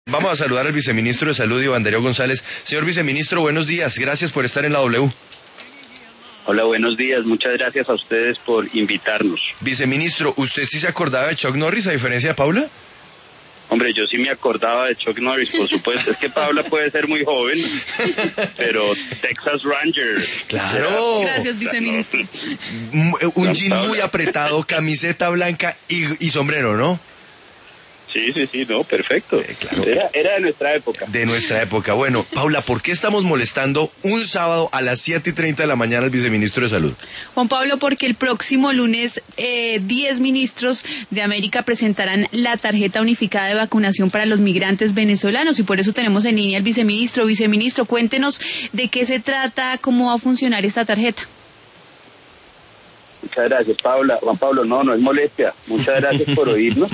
Vamos a saludar al viceministro de Salud, Iván Darío González. Señor viceministro, buenos días. Gracias por estar en la W. Hola, buenos días. Muchas gracias a ustedes por invitarnos. Viceministro, ¿usted sí se acordaba de Chuck Norris a diferencia de Paula? Hombre, yo sí me acordaba de Chuck Norris, por supuesto. Es que Paula puede ser muy joven, pero Texas Ranger. Claro. Gracias, viceministro. Un jean muy apretado, camiseta blanca y sombrero, ¿no? Sí, no, perfecto. Claro. Era de nuestra época. De nuestra época. Bueno, Paula, ¿por qué estamos molestando un sábado a las 7:30 de la mañana al viceministro de Salud? Juan Pablo, porque el próximo lunes 10 ministros de América presentarán la tarjeta unificada de vacunación para los migrantes venezolanos y por eso tenemos en línea al viceministro. Viceministro, cuéntenos de qué se trata, cómo va a funcionar esta tarjeta. Muchas gracias, Paula. Juan Pablo, no es molestia. Muchas gracias por oírnos.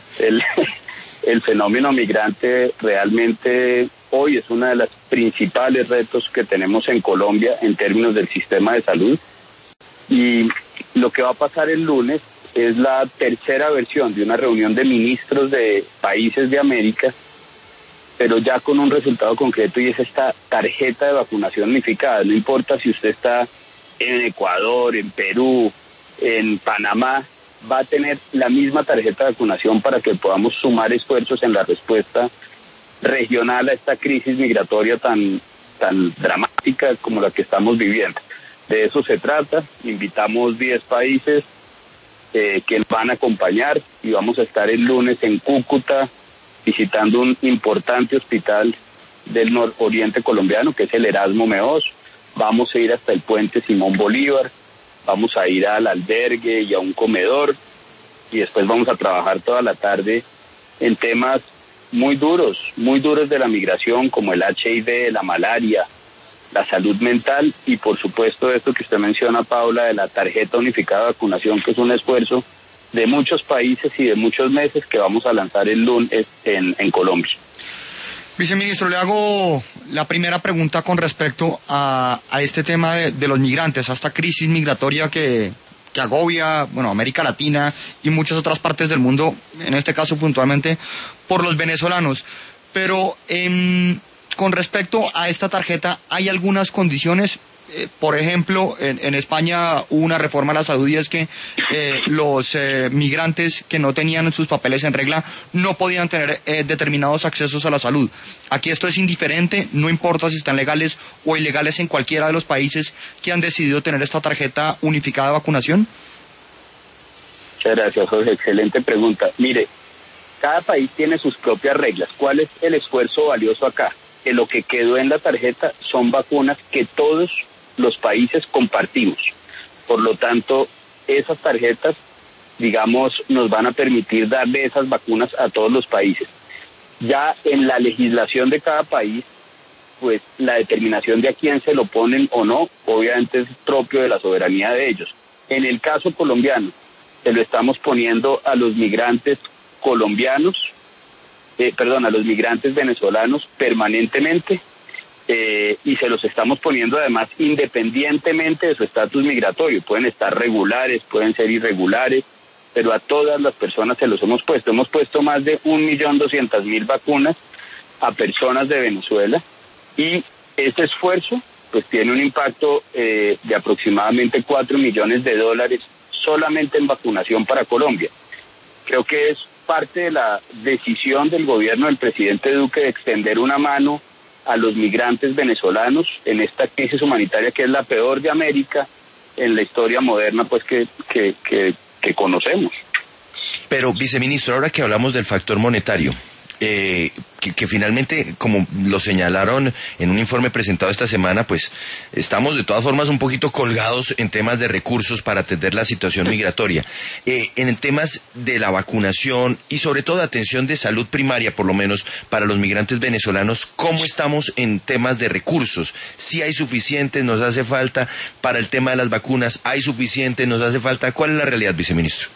El fenómeno migrante realmente hoy es uno de los principales retos que tenemos en Colombia en términos del sistema de salud. Y lo que va a pasar el lunes es la tercera versión de una reunión de ministros de países de América, pero ya con un resultado concreto, y es esta tarjeta de vacunación unificada. No importa si usted está en Ecuador, en Perú, en Panamá, va a tener la misma tarjeta de vacunación para que podamos sumar esfuerzos en la respuesta regional a esta crisis migratoria tan dramática como la que estamos viviendo. De eso se trata. Invitamos 10 países que van a acompañar y vamos a estar el lunes en Cúcuta visitando un importante hospital del nororiente colombiano que es el Erasmo Meós. Vamos a ir hasta el puente Simón Bolívar. Vamos a ir al albergue y a un comedor y después vamos a trabajar toda la tarde en temas muy duros de la migración como el HIV, la malaria, la salud mental y por supuesto esto que usted menciona, Paula, de la tarjeta unificada de vacunación, que es un esfuerzo de muchos países y de muchos meses que vamos a lanzar el lunes en Colombia. Viceministro, le hago la primera pregunta con respecto a este tema de los migrantes, a esta crisis migratoria que agobia, América Latina y muchas otras partes del mundo, en este caso puntualmente por los venezolanos. Pero con respecto a esta tarjeta, ¿hay algunas condiciones? Por ejemplo, en España hubo una reforma a la salud y es que los migrantes que no tenían sus papeles en regla no podían tener determinados accesos a la salud. Aquí esto es indiferente, no importa si están legales o ilegales en cualquiera de los países que han decidido tener esta tarjeta unificada de vacunación. Muchas gracias, Jorge. Excelente pregunta. Mire, cada país tiene sus propias reglas. ¿Cuál es el esfuerzo valioso acá? Que lo que quedó en la tarjeta son vacunas que todos los países compartimos. Por lo tanto, esas tarjetas, nos van a permitir darle esas vacunas a todos los países. Ya en la legislación de cada país, pues la determinación de a quién se lo ponen o no, obviamente es propio de la soberanía de ellos. En el caso colombiano, se lo estamos poniendo a los migrantes colombianos, a los migrantes venezolanos permanentemente, y se los estamos poniendo además independientemente de su estatus migratorio. Pueden estar regulares, pueden ser irregulares, pero a todas las personas se los hemos puesto. Hemos puesto más de 1.200.000 vacunas a personas de Venezuela y ese esfuerzo pues tiene un impacto de aproximadamente $4 millones solamente en vacunación para Colombia. Creo que es parte de la decisión del gobierno del presidente Duque de extender una mano a los migrantes venezolanos en esta crisis humanitaria que es la peor de América en la historia moderna pues que conocemos. Pero, viceministro, ahora que hablamos del factor monetario, que finalmente, como lo señalaron en un informe presentado esta semana, pues estamos de todas formas un poquito colgados en temas de recursos para atender la situación migratoria. En el temas de la vacunación y sobre todo de atención de salud primaria, por lo menos para los migrantes venezolanos, ¿cómo estamos en temas de recursos? ¿Sí hay suficientes? ¿Nos hace falta? Para el tema de las vacunas, ¿hay suficiente? ¿Nos hace falta? ¿Cuál es la realidad, viceministro?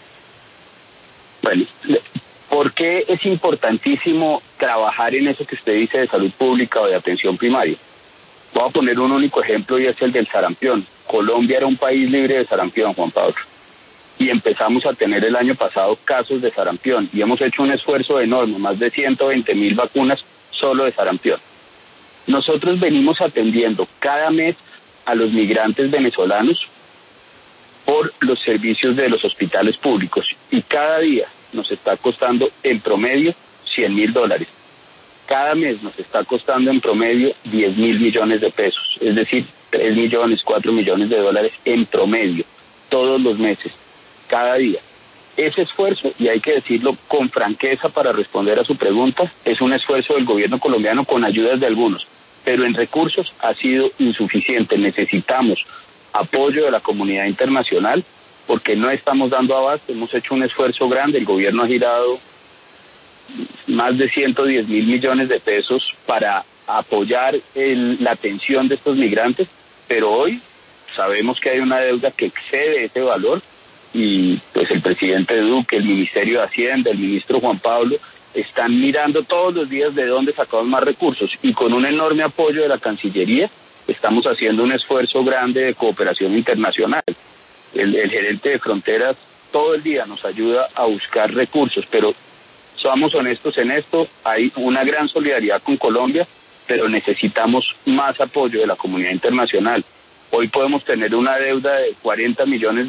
Bueno, ¿por qué es importantísimo trabajar en eso que usted dice de salud pública o de atención primaria? Voy a poner un único ejemplo y es el del sarampión. Colombia era un país libre de sarampión, Juan Pablo. y empezamos a tener el año pasado casos de sarampión y hemos hecho un esfuerzo enorme, más de 120.000 vacunas solo de sarampión. Nosotros venimos atendiendo cada mes a los migrantes venezolanos por los servicios de los hospitales públicos y cada día nos está costando en promedio $100.000. Cada mes nos está costando en promedio 10.000 millones de pesos, es decir, 3 millones, 4 millones de dólares en promedio, todos los meses, cada día. Ese esfuerzo, y hay que decirlo con franqueza para responder a su pregunta, es un esfuerzo del gobierno colombiano con ayudas de algunos, pero en recursos ha sido insuficiente. Necesitamos apoyo de la comunidad internacional porque no estamos dando abasto. Hemos hecho un esfuerzo grande, el gobierno ha girado más de 110.000 millones de pesos para apoyar la atención de estos migrantes, pero hoy sabemos que hay una deuda que excede ese valor y pues el presidente Duque, el Ministerio de Hacienda, el ministro Juan Pablo están mirando todos los días de dónde sacamos más recursos y con un enorme apoyo de la Cancillería estamos haciendo un esfuerzo grande de cooperación internacional. El gerente de fronteras todo el día nos ayuda a buscar recursos, pero somos honestos en esto, hay una gran solidaridad con Colombia, pero necesitamos más apoyo de la comunidad internacional. Hoy podemos tener una deuda de $40 millones,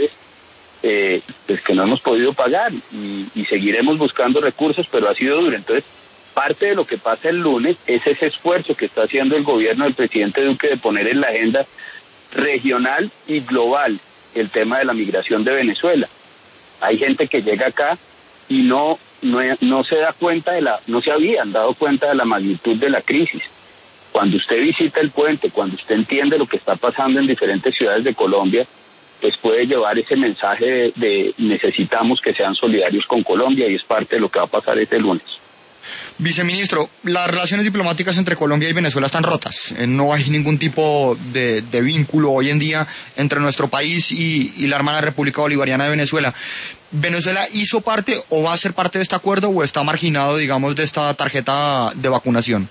pues que no hemos podido pagar y seguiremos buscando recursos, pero ha sido duro. Entonces, parte de lo que pasa el lunes es ese esfuerzo que está haciendo el gobierno del presidente Duque de poner en la agenda regional y global el tema de la migración de Venezuela. Hay gente que llega acá y no se da cuenta no se habían dado cuenta de la magnitud de la crisis. Cuando usted visita el puente, cuando usted entiende lo que está pasando en diferentes ciudades de Colombia, pues puede llevar ese mensaje de necesitamos que sean solidarios con Colombia y es parte de lo que va a pasar este lunes. Viceministro, las relaciones diplomáticas entre Colombia y Venezuela están rotas. No hay ningún tipo de vínculo hoy en día entre nuestro país y la hermana República Bolivariana de Venezuela. ¿Venezuela hizo parte o va a ser parte de este acuerdo o está marginado, digamos, de esta tarjeta de vacunación?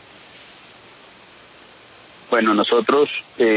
Bueno, nosotros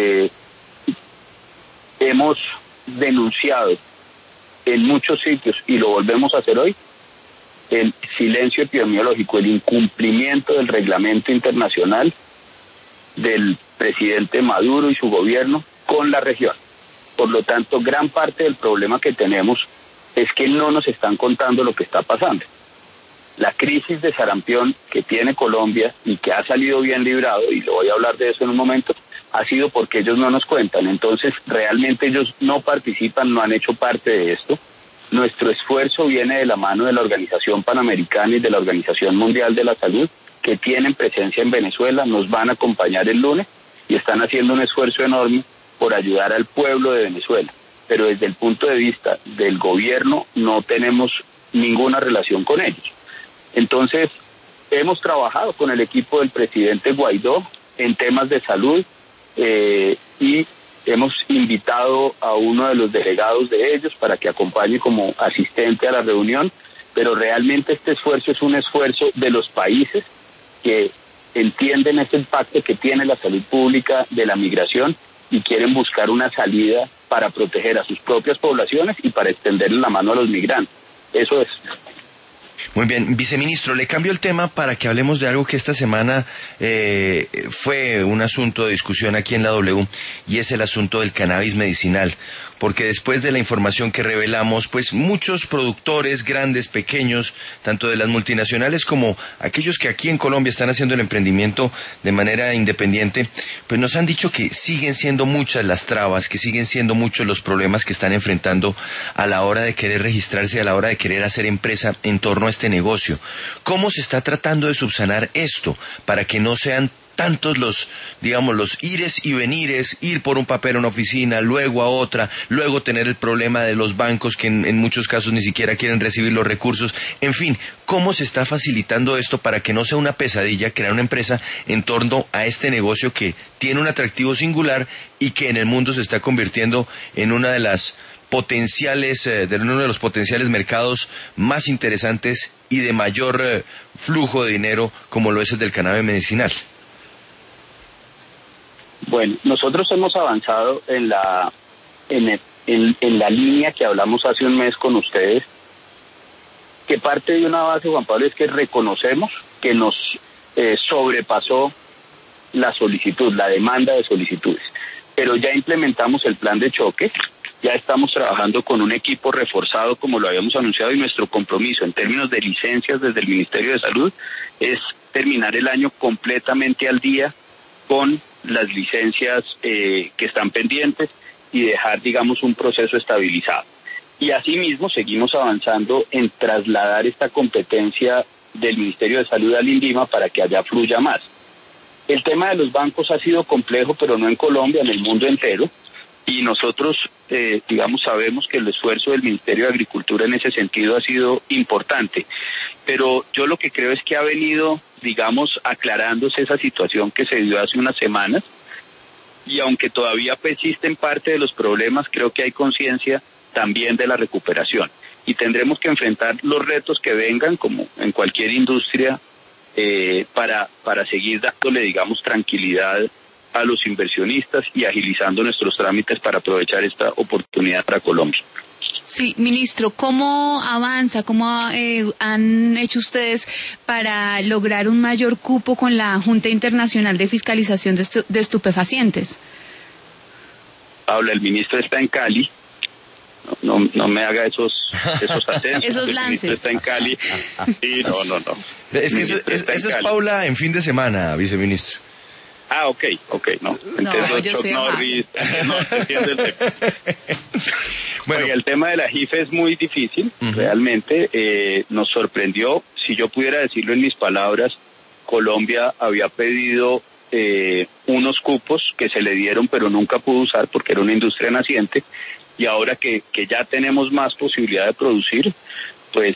hemos denunciado en muchos sitios y lo volvemos a hacer hoy, el silencio epidemiológico, el incumplimiento del reglamento internacional del presidente Maduro y su gobierno con la región. Por lo tanto, gran parte del problema que tenemos es que no nos están contando lo que está pasando. La crisis de sarampión que tiene Colombia y que ha salido bien librado, y lo voy a hablar de eso en un momento, ha sido porque ellos no nos cuentan. Entonces, realmente ellos no participan, no han hecho parte de esto. Nuestro esfuerzo viene de la mano de la Organización Panamericana y de la Organización Mundial de la Salud, que tienen presencia en Venezuela, nos van a acompañar el lunes y están haciendo un esfuerzo enorme por ayudar al pueblo de Venezuela. Pero desde el punto de vista del gobierno no tenemos ninguna relación con ellos. Entonces, hemos trabajado con el equipo del presidente Guaidó en temas de salud y hemos invitado a uno de los delegados de ellos para que acompañe como asistente a la reunión, pero realmente este esfuerzo es un esfuerzo de los países que entienden ese impacto que tiene la salud pública de la migración y quieren buscar una salida para proteger a sus propias poblaciones y para extenderle la mano a los migrantes. Eso es. Muy bien, viceministro, le cambio el tema para que hablemos de algo que esta semana fue un asunto de discusión aquí en la W, y es el asunto del cannabis medicinal. Porque después de la información que revelamos, pues muchos productores, grandes, pequeños, tanto de las multinacionales como aquellos que aquí en Colombia están haciendo el emprendimiento de manera independiente, pues nos han dicho que siguen siendo muchas las trabas, que siguen siendo muchos los problemas que están enfrentando a la hora de querer registrarse, a la hora de querer hacer empresa en torno a este negocio. ¿Cómo se está tratando de subsanar esto para que no sean tantos los ires y venires, ir por un papel a una oficina, luego a otra, luego tener el problema de los bancos que en muchos casos ni siquiera quieren recibir los recursos? En fin, ¿cómo se está facilitando esto para que no sea una pesadilla crear una empresa en torno a este negocio que tiene un atractivo singular y que en el mundo se está convirtiendo en una de las uno de los potenciales mercados más interesantes y de mayor flujo de dinero, como lo es el del cannabis medicinal? Bueno, nosotros hemos avanzado en en la línea que hablamos hace un mes con ustedes, que parte de una base, Juan Pablo, es que reconocemos que nos sobrepasó la solicitud, la demanda de solicitudes, pero ya implementamos el plan de choque, ya estamos trabajando con un equipo reforzado como lo habíamos anunciado, y nuestro compromiso en términos de licencias desde el Ministerio de Salud es terminar el año completamente al día con las licencias que están pendientes y dejar, digamos, un proceso estabilizado. Y asimismo seguimos avanzando en trasladar esta competencia del Ministerio de Salud al INVIMA para que allá fluya más. El tema de los bancos ha sido complejo, pero no en Colombia, en el mundo entero. Y nosotros, digamos, sabemos que el esfuerzo del Ministerio de Agricultura en ese sentido ha sido importante. Pero yo lo que creo es que ha venido, digamos, aclarándose esa situación que se dio hace unas semanas. Y aunque todavía persisten parte de los problemas, creo que hay conciencia también de la recuperación. Y tendremos que enfrentar los retos que vengan, como en cualquier industria, para seguir dándole, digamos, tranquilidad a los inversionistas y agilizando nuestros trámites para aprovechar esta oportunidad para Colombia. Sí, ministro, ¿cómo avanza, cómo han hecho ustedes para lograr un mayor cupo con la Junta Internacional de Fiscalización de Estupefacientes? Paula, el ministro está en Cali. No me haga esos acentos. Esos lances. El ministro está en Cali. Sí, no. Es que esa es Paula en fin de semana, viceministro. Ah, ok, no. No, yo sé. Entiendo el tema. Bueno, Oiga, el tema de la JIFE es muy difícil, realmente nos sorprendió. Si yo pudiera decirlo en mis palabras, Colombia había pedido unos cupos que se le dieron, pero nunca pudo usar porque era una industria naciente, y ahora que ya tenemos más posibilidad de producir, pues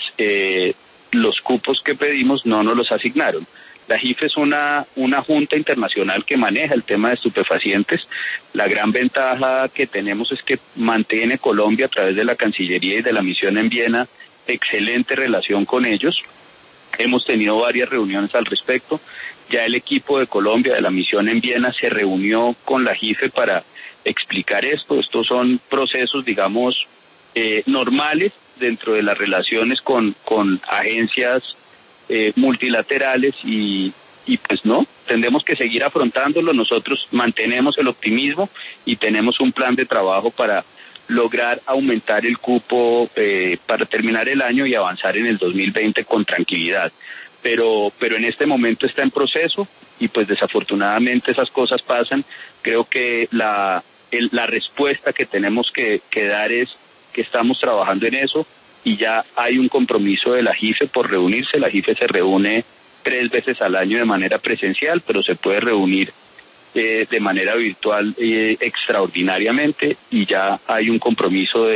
los cupos que pedimos no nos los asignaron. La JIFE es una junta internacional que maneja el tema de estupefacientes. La gran ventaja que tenemos es que mantiene Colombia, a través de la Cancillería y de la misión en Viena, excelente relación con ellos. Hemos tenido varias reuniones al respecto. Ya el equipo de Colombia, de la misión en Viena, se reunió con la JIFE para explicar esto. Estos son procesos, digamos, normales dentro de las relaciones con agencias multilaterales y pues no, tendremos que seguir afrontándolo. Nosotros mantenemos el optimismo y tenemos un plan de trabajo para lograr aumentar el cupo para terminar el año y avanzar en el 2020 con tranquilidad. Pero en este momento está en proceso y pues desafortunadamente esas cosas pasan. Creo que la respuesta que tenemos que dar es que estamos trabajando en eso. Y ya hay un compromiso de la JIFE por reunirse. La JIFE se reúne 3 veces al año de manera presencial, pero se puede reunir de manera virtual extraordinariamente, y ya hay un compromiso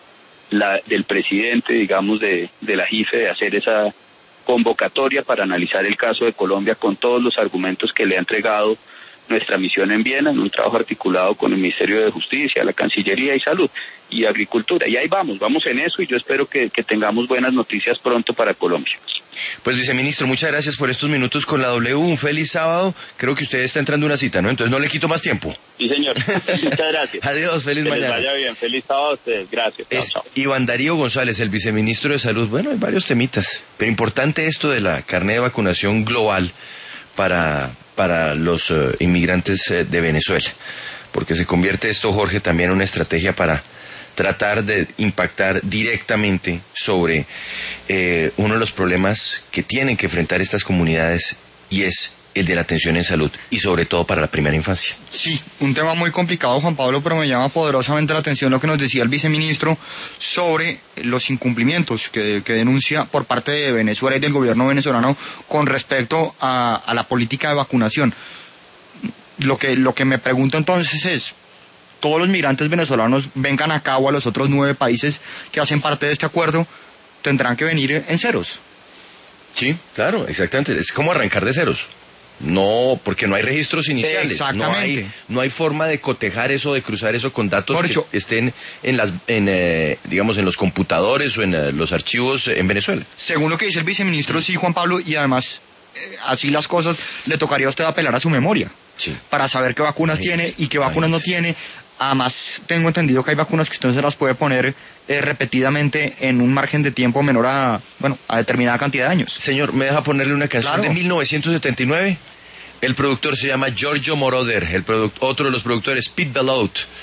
del presidente, digamos, de la JIFE de hacer esa convocatoria para analizar el caso de Colombia con todos los argumentos que le ha entregado nuestra misión en Viena, en un trabajo articulado con el Ministerio de Justicia, la Cancillería y Salud y Agricultura. Y ahí vamos en eso, y yo espero que tengamos buenas noticias pronto para Colombia. Pues, viceministro, muchas gracias por estos minutos con la W. Un feliz sábado. Creo que usted está entrando a una cita, ¿no? Entonces no le quito más tiempo. Sí, señor. Muchas gracias. Adiós, feliz mañana. Que les vaya bien. Feliz sábado a ustedes. Gracias. Chao. Iván Darío González, el viceministro de Salud. Bueno, hay varios temitas, pero importante esto de la carnet de vacunación global para los inmigrantes de Venezuela, porque se convierte esto, Jorge, también en una estrategia para tratar de impactar directamente sobre uno de los problemas que tienen que enfrentar estas comunidades, y es el de la atención en salud, y sobre todo para la primera infancia. Sí, un tema muy complicado, Juan Pablo, pero me llama poderosamente la atención lo que nos decía el viceministro sobre los incumplimientos que denuncia por parte de Venezuela y del gobierno venezolano con respecto a la política de vacunación. Lo que me pregunto entonces es, todos los migrantes venezolanos, vengan acá o a los otros 9 países que hacen parte de este acuerdo, tendrán que venir en ceros. Sí, claro, exactamente. Es como arrancar de ceros. No, porque no hay registros iniciales. Exactamente. No hay forma de cotejar eso, de cruzar eso con datos que estén digamos, en los computadores o en los archivos en Venezuela. Según lo que dice el viceministro, sí, Juan Pablo, y además, así las cosas, le tocaría a usted apelar a su memoria. Sí. Para saber qué vacunas tiene y qué vacunas no tiene. Además, tengo entendido que hay vacunas que usted se las puede poner repetidamente en un margen de tiempo menor a determinada cantidad de años. Señor, ¿me deja ponerle una canción Claro. de 1979? El productor se llama Giorgio Moroder, otro de los productores, Pete Bellotte.